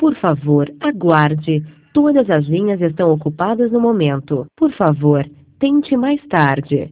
Por favor, aguarde. Todas as linhas estão ocupadas no momento. Por favor, tente mais tarde.